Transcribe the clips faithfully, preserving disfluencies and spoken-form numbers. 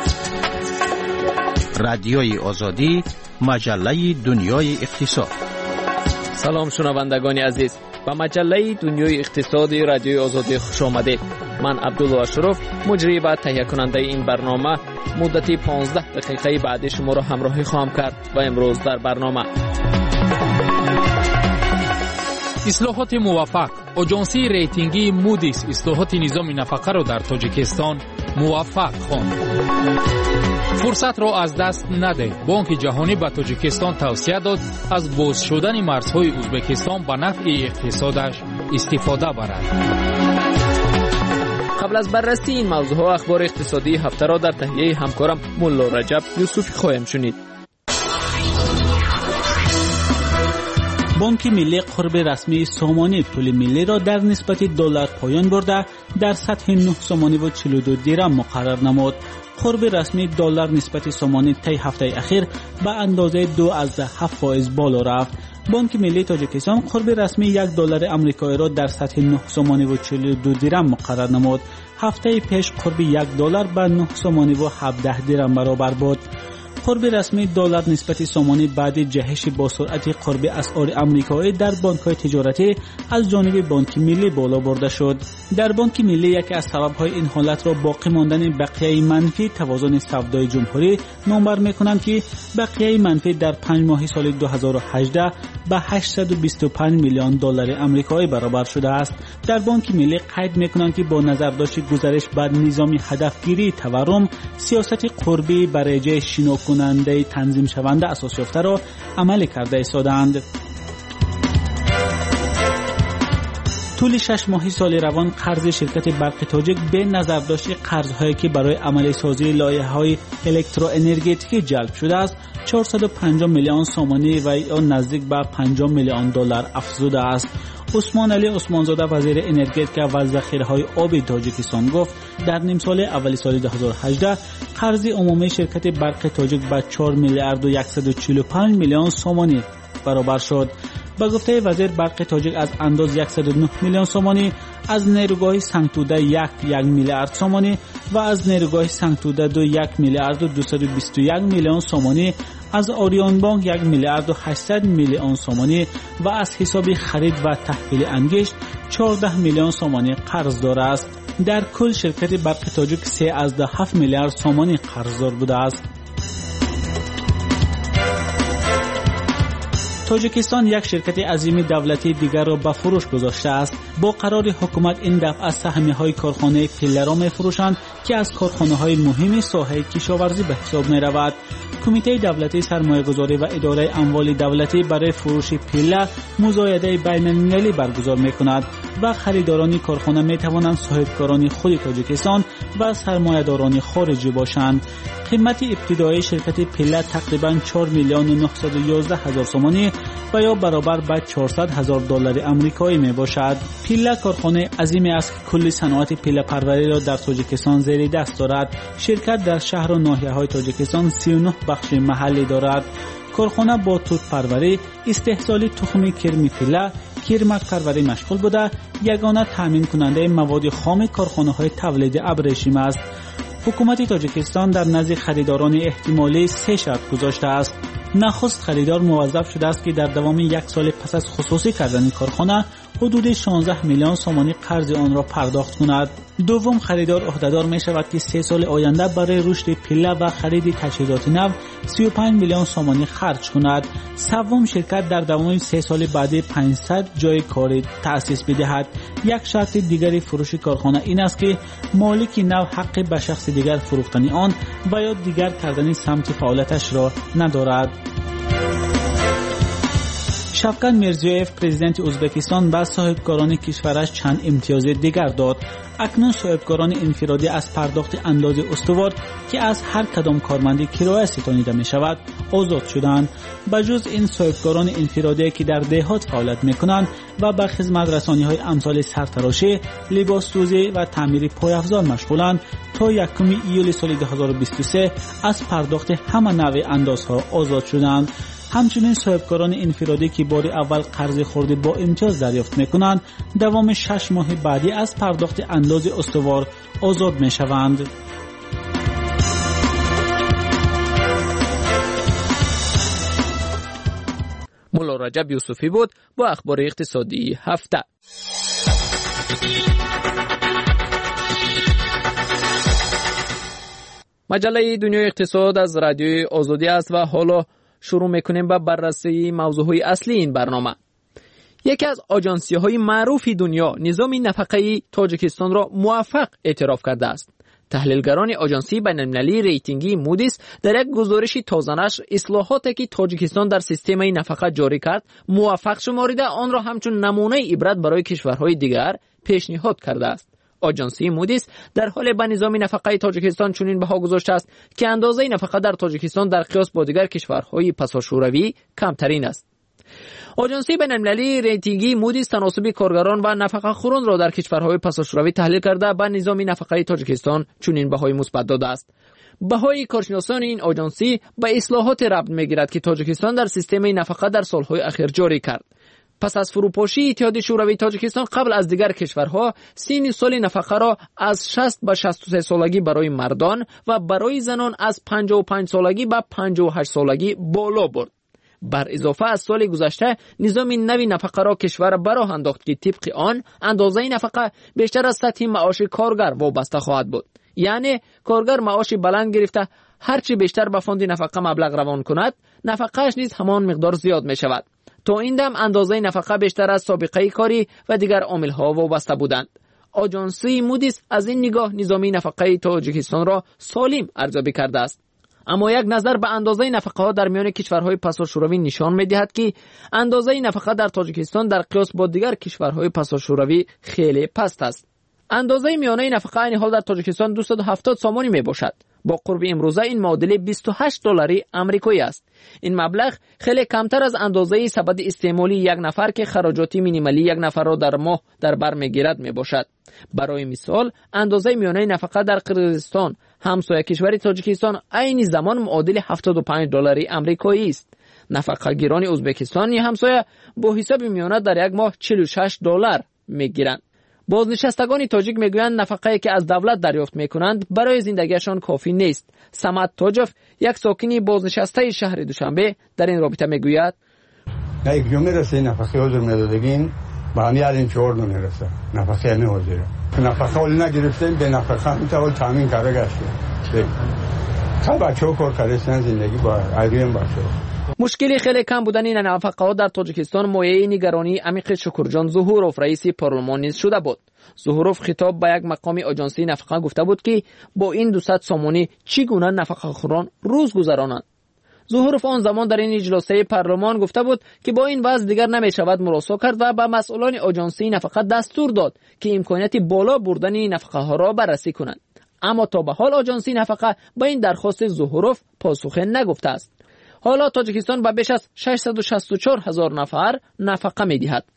رادیوی آزادی، مجله دنیای اقتصاد. سلام شنوندگان عزیز، به مجله دنیای اقتصادی رادیوی آزادی خوش آمدید. من عبدالله اشرف، مجری و تهیه کننده این برنامه، مدتی پانزده دقیقه بعد شما را همراهی خواهم کرد و امروز در برنامه اصلاحات موفق. آژانسی ریتینگی مودیس اصلاحات نظام نفقه را در تاجیکستان موفق خواند. فرصت را از دست نده. بانک جهانی به تاجیکستان توصیه داد از باز شدن مرزهای ازبکستان به نفع اقتصادش استفاده برد. قبل از بررسی این موضوع ها اخبار اقتصادی هفته را در تهیه همکارم ملا رجب یوسفی خواهیم شنید. بانک ملی قرب رسمی سامانه پول ملی را در نسبت دلار پایان برده در سطح نه سامانه و چهل و دو درم مقرر نمود. قرب رسمی دلار نسبت سامانه طی هفته اخیر به اندازه دو از هفت فاصله بالا رفت. بانک ملی تاجیکستان قرب رسمی یک دلار آمریکایی را در سطح نه سامانه و چهل و دو درم مقرر نمود. هفته پیش قرب یک دلار به نه سامانه و هفده درم برابر بود. قرب رسمی دلار نسبت سامانه بعد جهش با سرعت قرب اسعار آمریکایی در بانک‌های تجارتی از جانب بانک ملی بالا برده شد. در بانک ملی یکی از سبب‌های این حالت را باقی ماندن بقیه منفی توازن سودای جمهوری نامبر می‌کنند که بقیه منفی در پنج ماه سال دو هزار و هجده به هشتصد و بیست و پنج میلیون دلار آمریکایی برابر شده است. در بانک ملی قید می‌کنند که با نظر داشت گزارش بر نظام هدفگیری تورم، سیاست قربی برای جای شنو کننده تنظیم شونده اساس یافته را عملی کرده ایستادند. طول شش ماهی سال روان قرض شرکت برق تاجیک به نظر داشت قرض‌هایی که برای عملی سازی لایحه‌های الکتروانرژتیکی جلب شده است چهارصد و پنجاه میلیون سامانه و یا نزدیک به پنجاه میلیون دلار افزوده است. عثمان علی عثمانزاده وزیر انرژتیک و ذخیره‌های آبی تاجیکستان گفت در نیم سال اول سال دو هزار و هجده قرض عمومی شرکت برق تاجیک به چهار میلیارد و صد و چهل و پنج میلیون سامانه برابر شد. با گفته وزیر برق تاجیک از انداز صد و نه میلیون سامانه، از نیروگاه سنگتوده یک یک میلیارد سامانه و از نیروگاه سنگتوده دو یک میلیارد و دویست و بیست و یک میلیون سامانه، از آریان بانک یک میلیارد و هشتصد میلیون سامانه و از حساب خرید و تحویل انگشت چهارده میلیون سامانه قرض دار است. در کل شرکت برق تاجیک سه از هفت میلیارد سامانه قرضدار بوده است. تاجیکستان یک شرکت عظیم دولتی دیگر را به فروش گذاشته است. با قرار حکومت این دفعه از سهمیه‌های کارخانه پیله را می‌فروشند که از کارخانه‌های مهم ساحه کشاورزی به حساب می‌رود. کمیته دولتی سرمایه‌گذاری و اداره اموال دولتی برای فروش پیله مزایده بین‌المللی برگزار می‌کند و خریداران کارخانه می‌توانند صاحبکاران خود تاجیکستان و سرمایه‌داران خارجی باشند. قیمت ابتدایی شرکت پیله تقریباً چهار میلیون و نهصد و یازده هزار سامانه و یا برابر به چهارصد هزار دلار آمریکایی می باشد. پیله کارخانه عظیمی است که کل صنعت پیله پروری را در تاجیکستان زیر دست دارد. شرکت در شهر و ناحیه‌های تاجیکستان سی و نه بخش محلی دارد. کارخانه با توت پروری، استحصال تخم کرم پیله، کرمک پروری مشغول بوده، یگانه تامین کننده مواد خام کارخانه‌های تولید ابریشم است. حکومت تاجیکستان در نزد خریداران احتمالی سه شرط گذاشته است. نخست خریدار موظف شده است که در دوام یک سال پس از خصوصی کردن کارخانه حدود شانزده میلیون سامانه قرض آن را پرداخت کند. دوم خریدار عهدهدار می شود که سه سال آینده برای رشد پیله و خرید تجهیزات نو سی و پنج میلیون سامانه خرج کند. سوم شرکت در دوام سه سال بعد پانصد جای کاری تأسیس بدهد. یک شرط دیگری فروش کارخانه این است که مالک نو حق به شخص دیگر فروختن آن و یا دیگر کردن سمت فعالیتش را ندارد. شفقت میرزیویف پرزیدنت ازبکستان به صاحبکاران کشورش چند امتیاز دیگر داد. اکنون صاحبکاران انفرادی از پرداخت انداز استوار که از هر کدام کارمندی کرایه ستانیده می شود آزاد شدند. بجز این صاحبکاران انفرادی که در دهات فعالیت می کنند و به خدمت رسانی های امثال سرتراشی، لباس دوزی و تعمیر پایافزار مشغولند تا یکم ایول سال دو هزار و بیست و سه از پرداخت همه نوع اندازها آزاد شدند. همچنین صاحبکاران انفرادی که بار اول قرض خورده با امتیاز دریافت میکنند دوام شش ماه بعدی از پرداخت انداز استوار آزاد میشوند. مولا رجب یوسفی بود با اخبار اقتصادی هفته. مجله دنیای اقتصاد از رادیوی آزادی است و حالا شروع میکنیم با بررسی موضوعهای اصلی این برنامه. یکی از آژانسی‌های معروف دنیا نظام نفقه‌ای تاجیکستان را موفق اعتراف کرده است. تحلیلگران آژانسی بین‌المللی ریتینگی مودیس در یک گزارش تازه‌نشر اصلاحاتی که تاجیکستان در سیستم نفقه جاری کرد موفق شمارده آن را همچون نمونه عبرت برای کشورهای دیگر پیشنهاد کرده است. آژانسی مودیس در حال به نظام نفقه تاجیکستان چنین بها گذاشته است که اندازه نفقه در تاجیکستان در قیاس با دیگر کشورهای پساشوروی کمترین است. آژانسی بین‌المللی ریتینگی مودیس تناسب کارگران و نفقه خوران را در کشورهای پساشوروی تحلیل کرده به نظام نفقه تاجیکستان چنین بهای مثبت داده است. بهای کارشناسان این آژانسی به اصلاحات ربط می‌گیرد که تاجیکستان در سیستم نفقه در سالهای اخیر جاری کرد. پس از فروپاشی اتحاد شوروی تاجیکستان قبل از دیگر کشورها سن سال نفقه را از شصت به شصت و سه سالگی برای مردان و برای زنان از پنجاه و پنج سالگی به پنجاه و هشت سالگی بالا برد. بر اضافه از سال گذشته نظام نوی نفقه را کشور براه انداخت که طبق آن اندازه نفقه بیشتر از سطح معاش کارگر وابسته خواهد بود. یعنی کارگر معاش بلند گرفته هرچی بیشتر به فاند نفقه مبلغ روان کند نفقه‌اش نیز همان مقدار زیاد می شود. تا این دم اندازه نفقه بیشتر از سابقه کاری و دیگر عامل‌ها وابسته بودند. آژانسی مودیس از این نگاه نظام نفقه تاجیکستان را سالم ارزیابی کرده است. اما یک نظر به اندازه نفقه ها در میان کشورهای پساشوروی نشان می‌دهد که اندازه نفقه در تاجیکستان در قیاس با دیگر کشورهای پساشوروی خیلی پست است. اندازه میانه نفقه این حال در تاجیکستان دویست و هفتاد سامانی میباشد. با قرب امروزه این معادل بیست و هشت دلاری آمریکایی است. این مبلغ خیلی کمتر از اندازه سبد استعمالی یک نفر که خراجات مینیمالی یک نفر را در ماه در بر میگیرد میباشد. برای مثال اندازه میانه نفقه در قرقیزستان همسایه کشور تاجیکستان عین زمان معادل هفتاد و پنج دلاری آمریکایی است. نفقه گیران ازبکستان همسایه با حساب میانه در یک ماه چهل و شش دلار میگیرند. بازنشستگان تاجیک میگویند نفقه‌ای که از دولت دریافت میکنند برای زندگیشان کافی نیست. سمت تاجف یک ساکنی بازنشسته شهر دوشنبه در این رابطه میگوید یک جو میرسه نفقه حضور میدادگین با همی الان چهار دو میرسه نفقه همی حضوره نفقه اولی نگرفتیم به نفقه هم میتوال تامین کاره گشتیم تا بچه ها کار کردن زندگی با عیریم باشه. مشکلی خیلی کم بودن این نفقه ها در تاجیکستان مایه نگرانی عمیق شکرجان ظهوروف رئیس پارلمان نیز شده بود. ظهوروف خطاب به یک مقام آژانسی نفقه گفته بود که با این دویست سامانی چگونه نفقه خوران روز گذرانند. ظهوروف آن زمان در این اجلاس پارلمان گفته بود که با این وضع دیگر نمی شود مراسا کرد و به مسئولان آژانسی نفقه دستور داد که امکانیت بالا بردن نفقه ها را بررسی کنند. اما تا به حال آژانسی نفقه به این درخواست ظهوروف پاسخ نگفته است. حالا تاجیکستان به بیش از ششصد و شصت و چهار هزار نفر نفقه می دهد.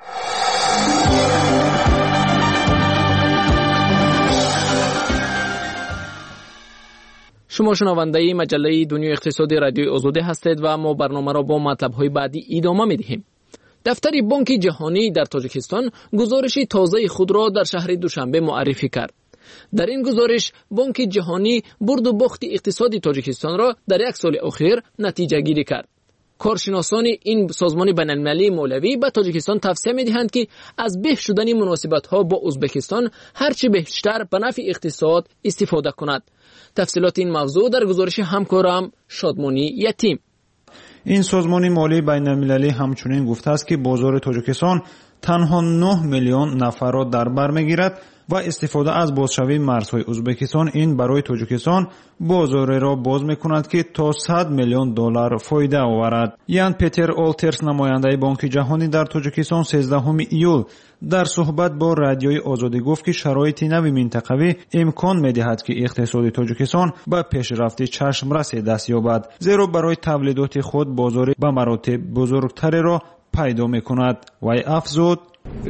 شما شنونده مجله دنیای اقتصادی رادیوی آزادی هستید و ما برنامه را با مطلب‌های بعدی ادامه می‌دهیم. دفتر بانک جهانی در تاجیکستان گزارش تازه خود را در شهر دوشنبه معرفی کرد. در این گزارش بانک جهانی برد و باخت اقتصادی تاجیکستان را در یک سال اخیر نتیجه گیری کرد. کارشناسان این سازمان بین‌المللی مولوی به تاجیکستان توصیه می‌دهند که از بهبود شدن مناسبت‌ها با ازبکستان هرچه بیشتر به نفع اقتصاد استفاده کند. تفصیلات این موضوع در گزارش همکارم شادمانی یتیم. این سازمان مالی بین‌المللی همچنین گفته است که بازار تاجیکستان تنها نه میلیون نفر را در بر می‌گیرد و استفاده از بازشوی مرزهای ازبکستان این برای تاجیکستان بازار را باز می‌کند که تا صد میلیون دلار فایده آورد. یان پیتر اولترس نماینده بانک جهانی در تاجیکستان سیزدهم ایول در صحبت با رادیوی آزادی گفت که شرایط نوی منطقوی امکان می‌دهد که اقتصاد تاجیکستان به پیشرفت چشمرس دست یابد، زیرا برای تولیدات خود بازار به مراتب بزرگتری را پیدا می‌کند. و افزود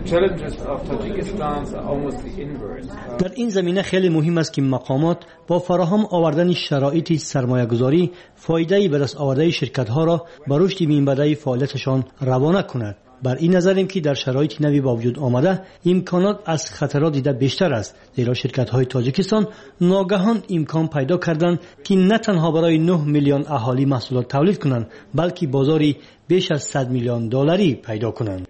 در این زمینه خیلی مهم است که مقامات با فراهم آوردن شرایط سرمایه‌گذاری فایده‌ای به دست آورده شرکت‌ها را به رشد میانبرده‌ای فعالیتشان روانه کند. بر این نظریم که در شرایط نوی با وجود آمده امکانات از خطرات دیده بیشتر است، زیرا شرکت های تاجیکستان ناگهان امکان پیدا کردند که نه تنها برای نه میلیون اهالی محصولات تولید کنند، بلکه بازاری بیش از صد میلیون دلاری پیدا کنند.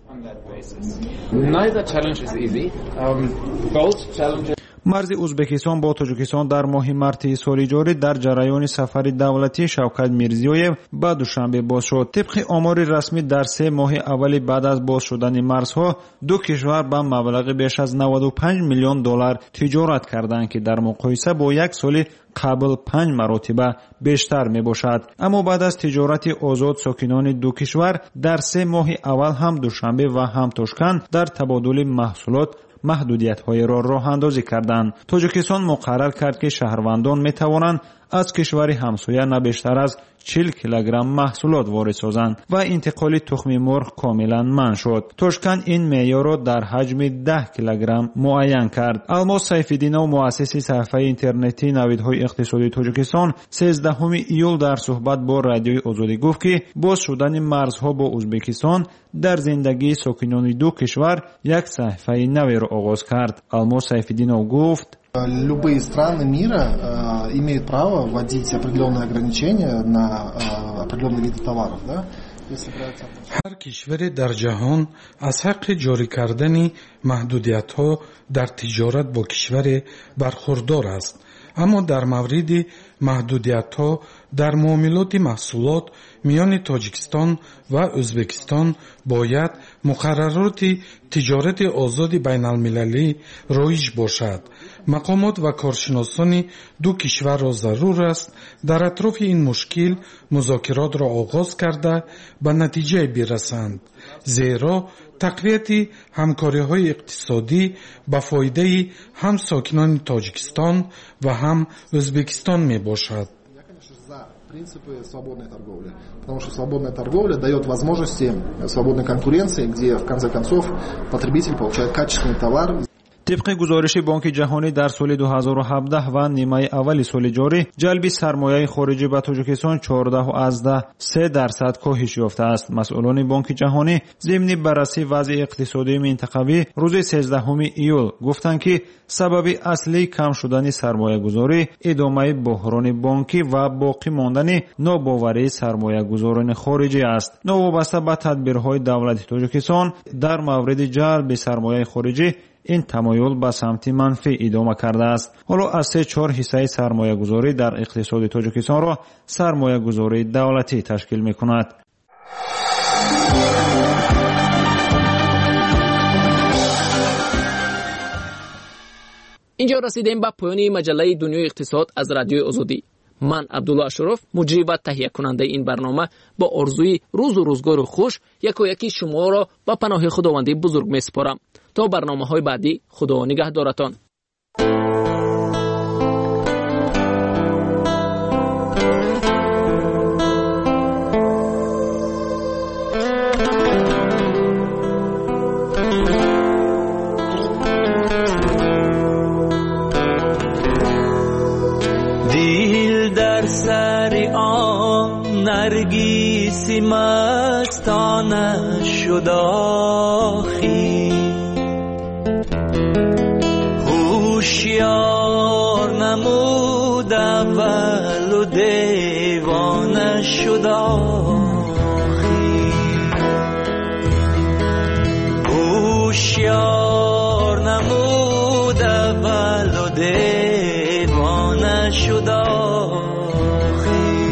مرز ازبکستان با تاجیکستان در ماه مارت سال جاری در جریان سفر دولتی شوکت میرزیویف به دوشنبه باز شد. طبق آمار رسمی در سه ماه اول بعد از باز شدن مرزها دو کشور به مبلغ بیش از نود و پنج میلیون دلار تجارت کردند که در مقایسه با یک سال قبل پنج مرتبه بیشتر می باشد. اما بعد از تجارت آزاد ساکنان دو کشور در سه ماه اول هم دوشنبه و هم تاشکند در تبادل محصولات محدودیت‌های را راه اندازی کردند. تاجیکستان مقرر کرد که شهروندان می توانند از کشور همسایه نه بیشتر از چهل کیلوگرم محصولات وارد سازند و انتقال تخم مرغ کاملا منع شد. تاشکند این معیار را در حجم ده کیلوگرم معین کرد. الماس سیف‌الدینov مؤسس صفحه اینترنتی نویدهای اقتصادی تاجیکستان سیزدهم ایول در صحبت با رادیوی آزادی گفت که باز شدن مرزها با ازبکستان در زندگی ساکنان دو کشور یک صفحه نوی را آغاز کرد. الماس سیف‌الدینov گفت Любые страны мира э, имеют право вводить определенные ограничения на э, определенные виды товаров, да? هر کشوری در جهان از حق جاری کردن محدودیت‌ها در تجارت با کشور برخوردار است. اما در مورد محدودیت‌ها در معاملات محصولات میان تاجیکستان و ازبکستان باید مقررات تجارت آزاد بین المللی رایج باشد. مقامات و کارشناسان دو کشور را ضرور است در اطراف این مشکل مذاکرات را آغاز کرده به نتیجه برسند، زیرا تقویت همکاری‌های اقتصادی به فایده هم ساکنان تاجیکستان و هم ازبکستان می باشد. Принципы свободной торговли. Потому что свободная торговля дает возможности свободной конкуренции, где в конце концов потребитель получает качественный товар. طبق گزارش بانک جهانی در سال دو هزار و هفده و نیمه اول سال جاری جلب سرمایه خارجی به تاجیکستان چهارده و سه درصد کاهش یافته است. مسئولان بانک جهانی ضمن بررسی وضع اقتصادی منطقوی روز سیزدهم ایول گفتند که سبب اصلی کم شدن سرمایه گذاری ادامه بحران بانکی و باقی ماندن ناباوری سرمایه گذاران خارجی است. نوابسته به تدبیرهای دولت تاجیکستان در مورد جلب سرمایه خارجی این تمایل به سمت منفی ادامه کرده است. حالا از سه چهار حصه سرمایه گذاری در اقتصاد تاجیکستان را سرمایه گذاری دولتی تشکیل می کند. اینجا رسیدیم به پایان مجله دنیای اقتصاد از رادیوی آزادی. من عبدالله اشرف مجری و تهیه کننده این برنامه با آرزوی روز و روزگار خوش یک و یکی شما را به پناه خداوند بزرگ می سپارم. تا برنامه های بعدی خدا نگهدارتان. دل در سر آن نرگس مستانه شد آخی، هوشیار نمود اول و دیوانه شد آخی، هوشیار نمود اول و دیوانه شد آخی،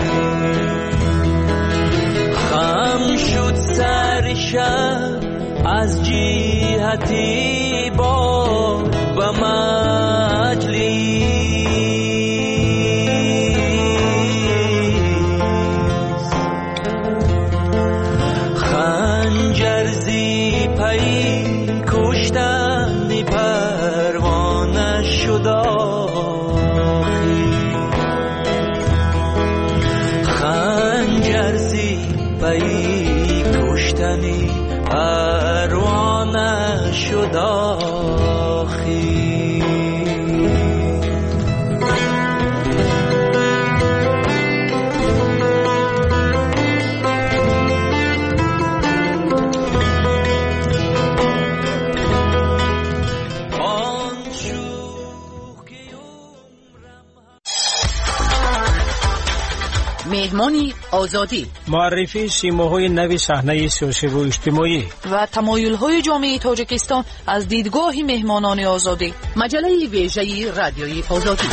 خم شد سر شب از جهتی با و مجلس، خنجر زی پی کشتن پروانه شد آخی، خنجر زی پی کشتن پروانه شد آخی. مهمانی آزادی، معرفی سیماهای نوی صحنه سیاسی و اجتماعی و تمایل‌های جامعه تاجیکستان از دیدگاه مهمانان آزادی. مجله ویژه رادیوی آزادی.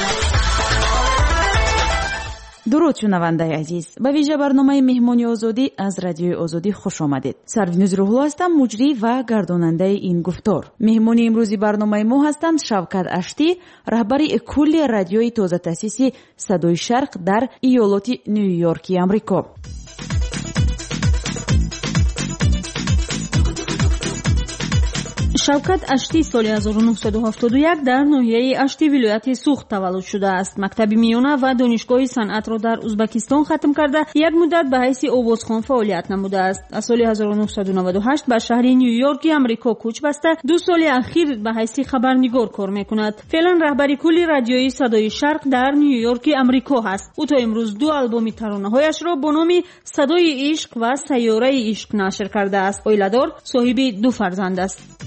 درود شنونده عزیز، به ویژه برنامه مهمانی آزادی از رادیوی آزادی خوش آمدید. سروینوز روحلو هستم، مجری و گرداننده این گفتار. مهمانی امروزی برنامه ما هستند شوکت اشتی، رهبری کل رادیوی تازه تأسیسی صدای شرق در ایالات نیویورکی آمریکا. شوکت اشتی سال هزار و نهصد و هفتاد و یک در ناحیه اشتی ولایت سوخت تولد شده است. مکتب میانه و دانشگاه صنعت را در ازبکستان ختم کرده یک مدت به حیث آوازخوان فعالیت نموده است. از سال هزار و نهصد و نود و هشت به شهر نیویورک آمریکا کوچ بسته دو سال اخیر به حیث خبرنگار کار میکند. فعلا رهبری کل رادیوی صدای شرق در نیویورک آمریکا است. او تا امروز دو آلبوم ترانه‌هایش را با نام صدای عشق و سیاره عشق نشر کرده است. اویلادار صاحب دو فرزند است.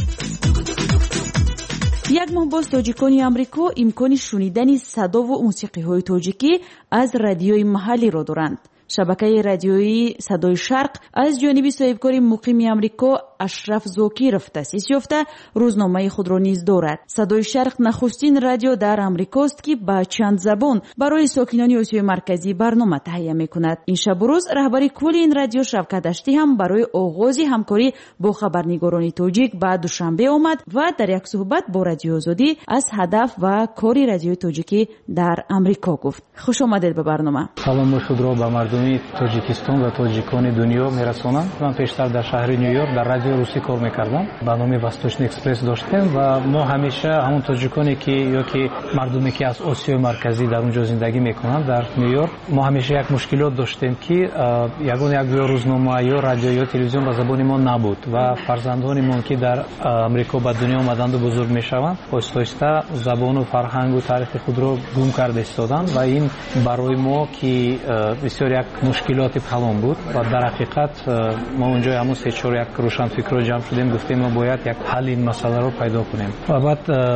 یک ماه باز تاجیکان آمریکا امکان شنیدن صدا و موسیقی های تاجیکی از رادیوی محلی را دارند. شبکه رادیویی صدای شرق از جانب صاحبکار مقیم آمریکا اشرف زاکیرов تأسیس یافته روزنامه خود را نیز دارد. صدای شرق نخستین رادیو در آمریکاست که با چند زبان برای ساکنان آسیای مرکزی برنامه تهیه می‌کند. این شب و روز رهبری کل این رادیو شوکت اشتی هم برای آغاز همکاری با خبرنگاران تاجیک به دوشنبه آمد و در یک صحبت با رادیو آزادی از هدف و کاری رادیو تاجیکی در آمریکا گفت. خوش آمدید به برنامه. سلام خود را به مردم تاجیکستان و تاجیکان دنیا میرسانم. من پیشتر در شهر نیویورک در رادیو روسی کار میکردم. برنامه واستوچنی اکسپرس داشتیم و ما همیشه همون تاجیکانی که یا که مردمی که از آسیای مرکزی در اونجا زندگی میکنن در نیویورک، ما همیشه یک مشکلات داشتیم که یگان یک روزنامه یا رادیو یا تلویزیون به زبان ما نبود و فرزندانمون که در آمریکا به دنیا آمدند و بزرگ میشوند آهسته آهسته زبان و فرهنگ و تاریخ خود را گم کرده ایستادند و این برای ما که بسیار یک مشکلات کلان بود و در حقیقت ما اونجا همون سه چهار یک روشن فکر جمع شدیم، گفتیم ما باید یک حل این مسئله رو پیدا کنیم. و بعد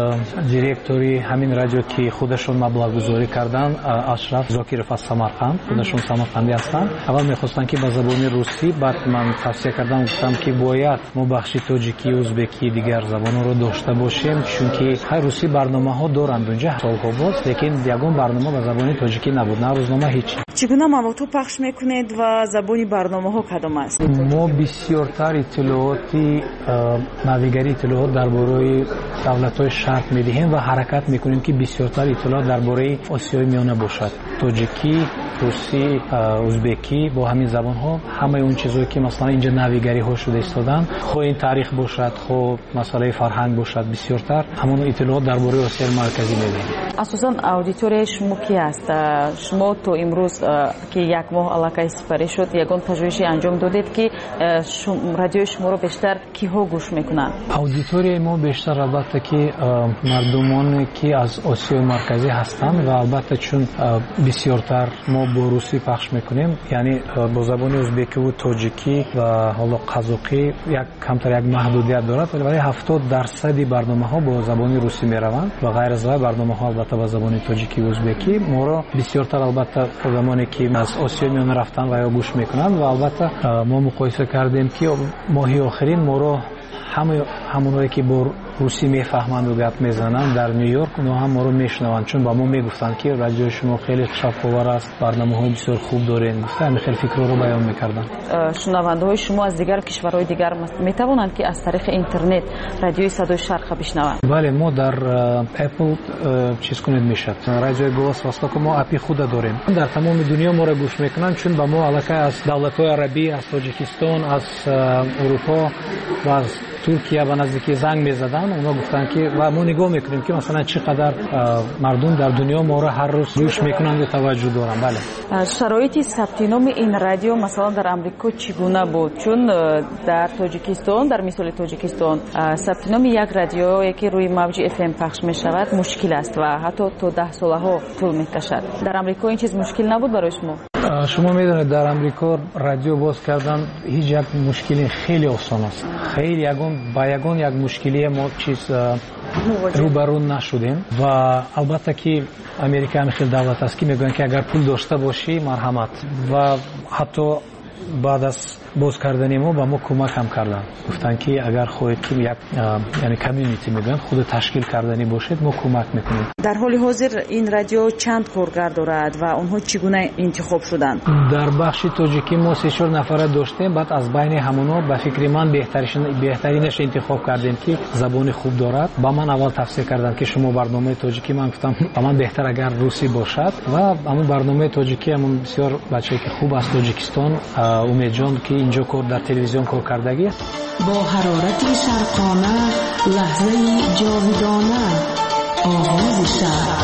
دیرکتوری همین رادیو که خودشون مبلغ گذاری کردن اشرف زاکیرов از سمرقند، خودشون سمرقندی هستند، اول میخواستن که به زبان روسی، بعد من توصیه کردم گفتم که باید ما بخش تاجیکی ازبکی دیگر زبان رو داشته باشیم، چون که های روسی برنامه ها دارند اونجا سالها باز، لیکن یگان برنامه به زبان تاجیکی نبود، نه روزنامه هیچ. چگونه موضوع پخش میکنید و زبانی برنامه ها کدام است؟ ما بسیارتر اطلاعاتی ناویگری اطلاعات درباره دولت‌های شرق میدهیم و حرکت میکنیم که بسیارتر اطلاعات درباره آسیای میانه باشد. تاجیکی، روسی، ازبکی با همین زبان ها، همه اون چیزایی که مثلا اینجا ناویگری ها شده ایستادن، خو این تاریخ باشد، خو مسئله فرهنگ باشد، بسیارتر همون اطلاعات درباره آسیای مرکزی میدهیم. اساساً اودیتوری شما کی است؟ شما تو امروز که یک ماه علاقه سپری شد یگان پژوهشی انجام دادید که رادیو شما رو بیشتر کیها گوش میکنن؟ اودیتوری ما بیشتر البته که مردمانی که از آسیای مرکزی هستند و البته چون بسیارتر ما با روسی پخش میکنیم، یعنی با زبان ازبکی و تاجیکی و حالا قزاقی یک کمتر یک محدودیت دارد، ولی هفتاد درصد برنامه ها با زبان روسی میروند و غیر از برنامه ها البته با زبان تاجیکی و ازبکی. ما را بسیارتر البته آدمانی که از آسیا میانه رفتن و یا گوش میکنند و البته ما مقایسه کردیم که ماهی آخرین ما را همه همونایی که با روسی میفهمند و گپ میزنند در نیویورک اونا هم ما رو میشنوند، چون با ما میگفتند که رادیو شما خیلی شفاور است، برنامه‌های بسیار خوب دارین، مثلا خیلی فکر رو بیان میکردن. شنونده های شما از دیگر کشورهای دیگر میتوانند که از طریق اینترنت رادیوی صدای شرق بشنوند؟ بله، ما در اپل چیز کنید میشد، رادیو گوس واسطه ما اپی خود داریم، در تمام دنیا ما رو گوش میکنند، چون با ما علاقه از دولت‌های عربی، از تاجیکستان، از اروپا و از ترکیه و نزدیکی زنگ میزدن. اونا گفتن که و ما نگاه میکنیم که مثلا چقدر مردم در دنیا ما رو هر روز گوش میکنند و توجه دارن. بله. شرایط ثبت نام این رادیو مثلا در آمریکا چگونه بود؟ چون در تاجیکستان، در مثال تاجیکستان ثبت نام یک رادیویی که روی موج اف ام پخش میشود مشکل است و حتی تا ده ساله ها طول میکشد. در آمریکا این چیز مشکل نبود برای شما؟ شما میدونید در آمریکا رادیو باز کردن هیچ یک مشکلی خیلی آسان است. خیلی یگان با یگان یک مشکلی ما چیز рӯбарӯ нашудем ва албатта ки Америка ҳам хел давлат аст ки мегӯянд ки агар пул дошта бошӣ марҳамат ва ҳатто баъд аз боз кардани мо ба мо кӯмак ҳам кардан. Гуфтанд ки агар хоҳед ки як яъне комьюнити мегӯянд худ ташкил кардани бошед, мо кӯмак мекунем. дар ҳоли ҳозир ин радио чанд коргар дорад ва онҳо чӣ гуна интихоб шуданд? дар бахши тоҷикӣ мо се чор нафара доштем. Баъд аз байни ҳамонҳо ба фикри ман беҳтаринаш интихоб кардем ки забони хуб дорад. ба ман аввал тавсия карданд ки шумо барномаи тоҷикӣ, ман гуфтам ба ман беҳтар агар русӣ бошад ва ҳамун барномаи тоҷикӣ ҳамун бисёр бачае ки хуб аз Тоҷикистон, умедҷон ки инҷо кор дар телевизион кор кардагӣ. бо ҳарорати шарқона лаҳзаи ҷовидона оғози шарқ.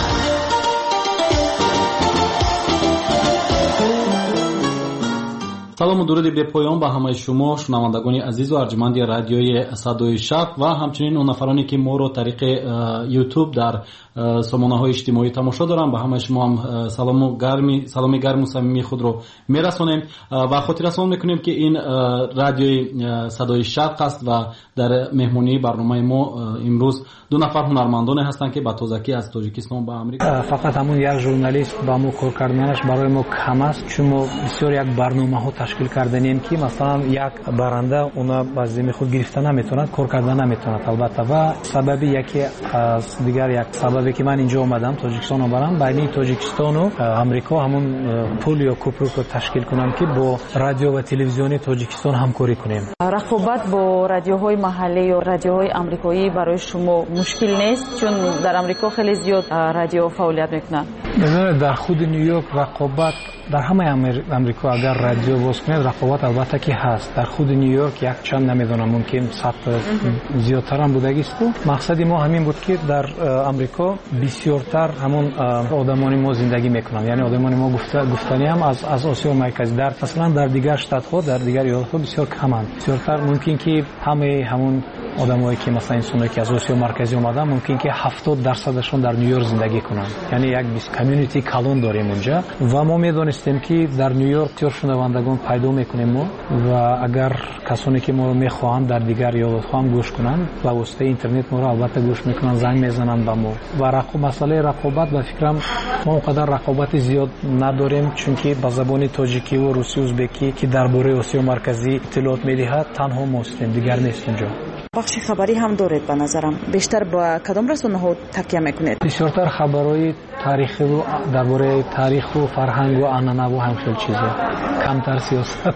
салому дуруди бепоён ба ҳамаи шумо шунавандагони азизу арҷуманди радиои садои шарқ ва ҳамчунин он нафароне ки моро тариқи ютуб дар сомонаҳои иҷтимоӣ тамошо доранд. Ба ҳамаи шумо ҳам салому гарми саломи гарму самимии худро мерасонем ва хотиррасон мекунем ки ин радиои садои шарқ аст ва дар меҳмонии барномаи мо имрӯз ду нафар ҳунармандоне ҳастанд ки ба тозакӣ аз Тоҷикистон ба Амрика. фақат ҳамун як журналист ба мо кор карданаш барои мо кам аст, чун мо бисёр як барномаҳо ташкил карданем ки масалан як баранда уна ба зими худ гирифта наметавонад, кор карда наметавонад албатта. Ва сабаби яке аз дигар як сабабе ки ман инҷо омадам, Тоҷикистон омадам, байни Тоҷикистону Амрико ҳамун пул ё кӯпрукро ташкил кунам ки бо радио ва телевизиони Тоҷикистон ҳамкорӣ кунем. рақобат бо радиоҳои маҳаллӣ ё радиоҳои амрикоӣ барои шумо мушкил нест, чун дар Амрико хеле зиёд радио фаъолият мекунад? мебинед дар худи Нью-Йорк рақобат дар ҳамаи Амрико агар радио боз кунед рақобат албатта ки ҳаст. Дар худи Нью-Йорк як чанд намедонам, мумкин сад зиёдтарам будагисту. мақсади мо ҳамин буд ки дар Амрико бисёртар ҳамон одамони мо зиндагӣ мекунанд, яъне одамони мо гуфтаниам аз аз Осиё марказӣ. Дар масалан дар дигар штатҳо, дар дигар иёлатҳо бисёр каманд. бисёртар мумкин ки ҳамаи ҳамон одамое ки масалан инсоне ки аз Осиё марказӣ омаданд, мумкин ки ҳафтод дарсадашон дар Нью-Йорк зиндагӣ кунанд. Яъне як комьюнити калон дорем онҷа ва мо медонистем ки дар Нью-Йорк бисёр шунавандагон пайдо мекунем мо ва агар касоне ки моро мехоҳанд дар дигар иёлатҳо ҳам гӯш кунанд ба воситаи интернет моро албатта гӯш мекунанд, занг мезананд ба мо. ва масъалаи рақобат ба фикрам мо он қадар рақобати зиёд надорем, чунки ба забони тоҷикиву русӣ узбекӣ ки дар бораи Осиё марказӣ иттилоот медиҳад танҳо мостем, дигар нест инҷо. бахши хабарӣ ҳам доред ба назарам. бештар ба кадом расонаҳо такя мекунед? бисёртар хабарҳои таърихиву дар бораи таъриху фарҳангу анъанаву ҳамхел чизо, камтар сиёсат.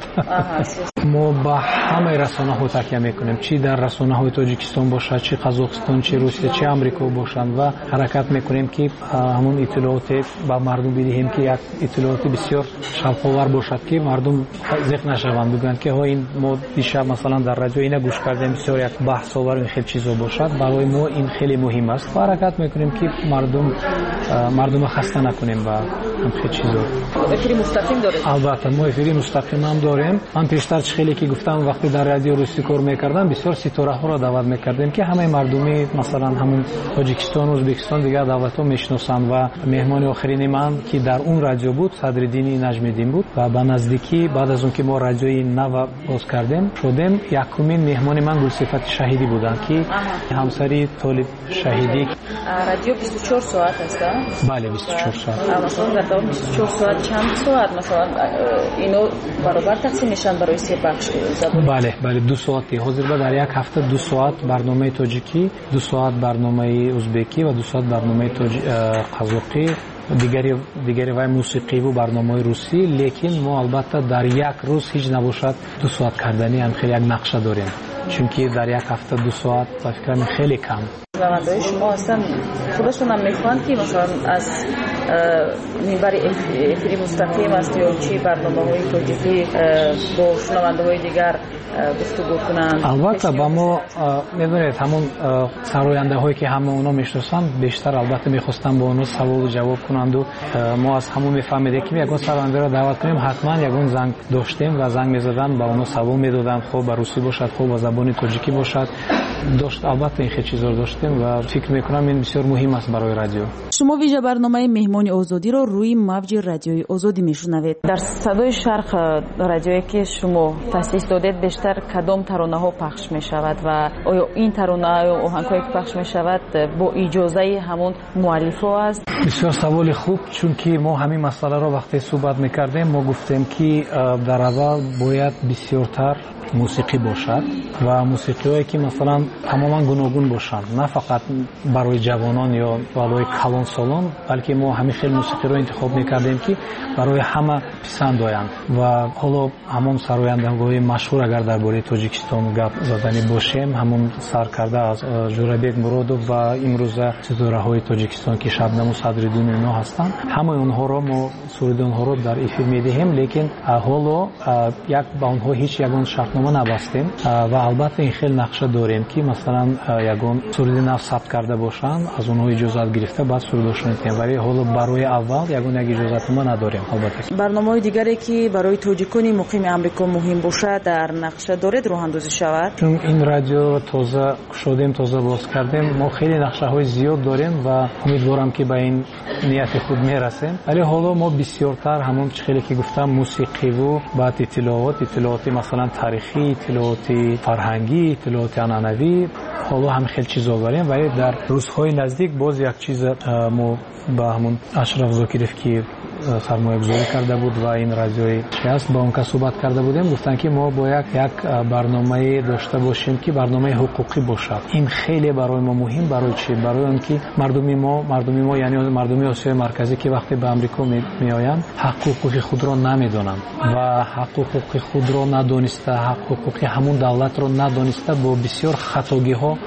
мо ба ҳамаи расонаҳо такя мекунем, чӣ дар расонаҳои Тоҷикистон бошад, чӣ Қазоқистон, чӣ Русия, чӣ Амрико бошанд ва ҳаракат мекунем ки ҳамон иттилооте ба мардум бидиҳем ки як иттилооти бисёр шавқовар бошад ки мардум зиқ нашаванд, бигӯянд ки ҳо ин мо дишаб масалан дар радио ина гӯш кардем, бисёр як баҳсовар ин хел чизо бошад. Барои мо ин хеле муҳим аст ва ҳаракат мекунем ки мардум мардума хаста накунем ба ин хел чизо. эфири мустақим доред? албатта мо эфири мустақим ҳам дорем. ман пештар чӣ хеле ки гуфтам, вақте дар радио русӣ кор мекардам бисёр ситораҳоро даъват мекардем ки ҳамаи мардуми масалан ҳамун Тоҷикистон, Ӯзбекистон, дигар давлатҳо мешиносанд ва меҳмони охирини ман ки дар он радио буд Садриддини Наҷмиддин буд ва ба наздикӣ баъд аз он ки мо радиои нава боз кардем шудем, якумин меҳмони ман Гулсифати Шаҳидӣ буданд ки ҳамсари Толиб Шаҳидӣ. радио бисту чор соат аст? бале бисту чор соат. масалан дар давоми бисту чор соат чанд соат масалан ино баробар тақсим мешаванд барои се бахш забон? бале бале ду соати. ҳозир ба дар як ҳафта ду соат барномаи тоҷикӣ, ду соат барномаи ӯзбекӣ ва ду соат барномаи қазоқӣ, дигари дигари вай мусиқиву барномаи русӣ. Лекин мо албатта дар як рӯз ҳеҷ набошад ду соат кардани ҳам хеле як нақша дорем, чунки дар як ҳафта ду соат ба фикрам хеле кам. шунавандаҳои шумо ҳастанд худашон ҳам мехоҳанд ки масалан аз минбари эфири мустақим аст ё чи барномаҳои тоҷикӣ бо шунавандаҳои дигар гуфтугӯ кунанд? албатта ба мо медонед ҳамон сарояндаҳое ки ҳама оно мешиносанд бештар албатта мехостанд бо оно саволу ҷавоб кунанду мо аз ҳамон мефаҳмедем ки ягон сарояндаро даъват кунем ҳатман ягон занг доштем ва занг мезаданд ба оно савол медоданд, хоб ба русӣ бошад, хоб ба забони тоҷикӣ бошад داشت. البته این خیلی چیزا داشتیم و فکر میکنم این بسیار مهم است برای رادیو. شما ویژه برنامه مهمان آزادی رو روی موج رادیوی آزادی میشنوید. در صدای شرق رادیویی که شما تأسیس دادید بیشتر کدام ترانه ها پخش می شود و آیا این ترانه یا آهنگ هایی که پخش می شود با اجازه همون مؤلف ها است؟ بسیار سوال خوب، چون که ما همین مسئله رو وقتی صحبت میکردیم ما گفتیم که در اول باید بسیارتر موسیقی باشد و موسیقی هایی که مثلا تماما گوناگون باشند، نه فقط برای جوانان یا برای کلان سالان، بلکه ما همین خیلی موسیقی رو انتخاب میکردیم که برای همه پسند آیند. و حالا همون سرایندگان مشهور اگر درباره تاجیکستان گپ زدنی باشیم، همون سرکرده از جورابک مرودوف و امروز ستاره های تاجیکستان که شبنم و صدرالدین اینا هستند، همه اونها رو ما سرود اونها رو در افیر میدهیم، لیکن حالا یک با اونها هیچ یگان شرطنامه نبستیم و البته این خیلی نقشه داریم که مثلا یگان سرود نو ثبت کرده باشند، از اونها اجازت گرفته بعد سرودشون میتیم، ولی حالا برای اول یگان یک اجازت ما نداریم. البته برنامه‌های دیگری که برای توجیکانی مقیم آمریکا مهم باشه در نقشه دارید راه اندازی شود؟ چون این رادیو تازه شدیم، تازه باز کردیم، ما خیلی نقشه های زیاد داریم و امیدوارم که به این نیت خود میرسیم. ولی حالا ما بسیارتر همون خیلی که گفتم موسیقی و بعد اطلاعات اطلاعات مثلا تاریخی، اطلاعات فرهنگی، اطلاعات عنعنوی، حالا هم خیلی چیزا داریم. ولی در روزهای نزدیک باز یک چیز ما با همون اشرف زاکیروف که سرمایه گذاری کرده بود و این رادیوی هست با اون که صحبت کرده بودیم، گفتن که ما باید یک برنامه داشته باشیم که برنامه حقوقی باشد. این خیلی برای ما مهم. برای چی؟ برای اینکه مردمی ما مردمی ما یعنی مردمی آسیای مرکزی که وقتی به آمریکا میآیند حق حقوق خود را نمیدونند و حق حقوق خود را ندانسته، حق حقوق همون دولت را ندانسته با بسیار خطاگی ها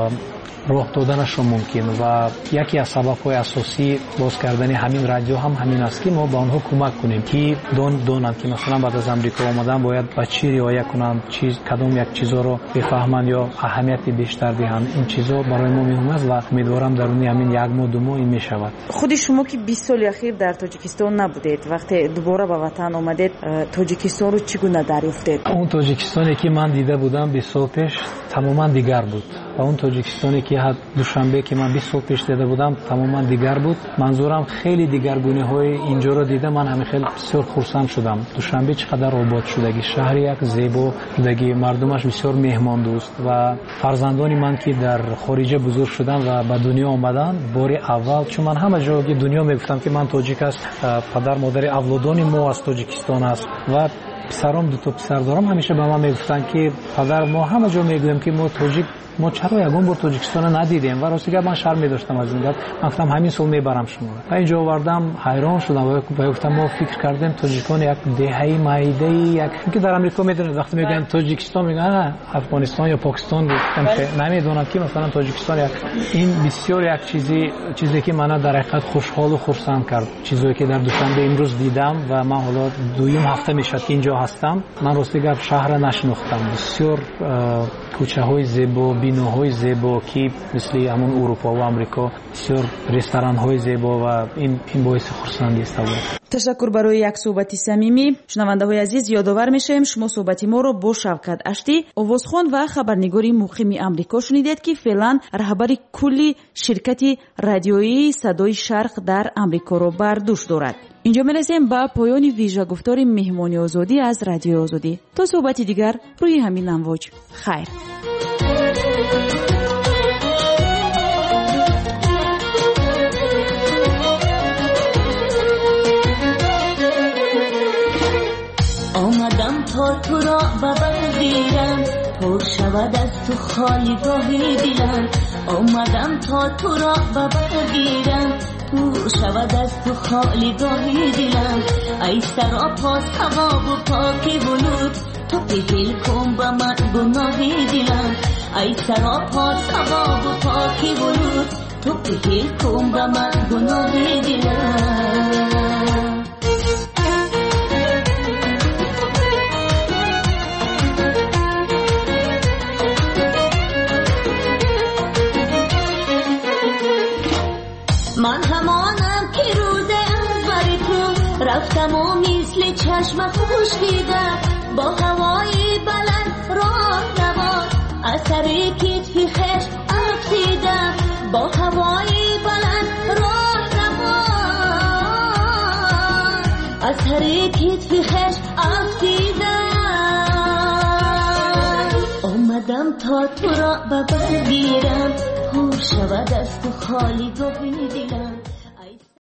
راه دادنشون ممکن و یکی از سبب‌های اساسی باز کردن همین رادیو هم همین است که ما به آنها کمک کنیم که دون دونند که مثلا بعد از آمریکا آمدن باید به چی رعایت کنند، چیز کدام یک چیزا رو بفهمند یا اهمیت بیشتر دهند. این چیزا برای ما مهم است و امیدوارم درون همین یک ماه دو ماه این میشود. خود شما که بیست سال اخیر در تاجیکستان نبودید، وقتی دوباره به وطن آمدید تاجیکستان رو چگونه دریافتید؟ اون تاجیکستانی که من دیده بودم بیست سال پیش تماما دیگر بود و اون تاجیکستانی که حد دوشنبه که من بیست سال پیش دیده بودم تماما دیگر بود. منظورم خیلی دیگرگونی های اینجا رو دیدم، من همین خیلی بسیار خرسند شدم. دوشنبه چقدر آباد شدگی، شهر یک زیبا شدگی، مردمش بسیار مهمان دوست و فرزندانی من که در خارج بزرگ شدن و به دنیا آمدن بار اول، چون من همه جا دنیا میگفتم که من تاجیک است، پدر مادر اولادانی ما از تاجیکستان است و پسرام دو تا پسر دارم، همیشه به من میگفتن که پدر ما همه جا میگویم که ما تاجیک ما چرا یگان بار تاجیکستان ندیدیم و راستش من شرم می‌داشتم از این گفت. من گفتم همین سال میبرم شما. و اینجا آوردم، حیران شدم و گفتم ما فکر کردیم تاجیکستان یک دهه مایده یک که در آمریکا میدونید وقتی میگن تاجیکستان میگن افغانستان یا پاکستان، گفتم که نمیدونم که مثلا تاجیکستان یک این بسیار یک چیزی چیزی که منو در حقیقت خوشحال و خرسند کرد. چیزی که در دوشنبه امروز دیدم و من حالا دویم هفته میشد که اینجا هستم، من راستش گفت شهر نشناختم. بسیار کوچه‌های زیبا، بیناهای زیبا که مثل همون اروپا و آمریکا، بسیار رستوران‌های زیبا و این این باعث خرسندی است. تشکر برای یک صحبت صمیمی. شنونده‌های عزیز یادآور میشیم شما صحبت ما رو با شوکت اشتی، آوازخوان و خبرنگاری مقیم آمریکا شنیدید که فعلا رهبر کلی شرکت رادیویی صدای شرق در آمریکا رو بر دوش دارد. اینجا میرسیم به پایان ویژه گفتار مهمانی آزادی از رادیو آزادی. تا صحبت دیگر روی همین امواج. خیر. آمدم تا تو را ببرگیرم، پر شود از تو خالی گاهی دلم. آمدم تا تو را ببرگیرم، پر شود از تو خالی گاهی دلم. ای سراپا ثواب و پاکی ولود، تو بهل کن با من گناهی دلم. ای سراپا ثواب و پاکی ولود، تو بهل کن با من گناهی دلم. من همانم که روز اول تو رفتم و مثل چشم خوش دیدم، با هوای بلند راه روان اثر کتفی خش افتیدم با هوای بلند راه روان اثر کتفی خش افتیدم آمدم تا تو را ببر گیرم پر شود از تو خالی گاهی دلم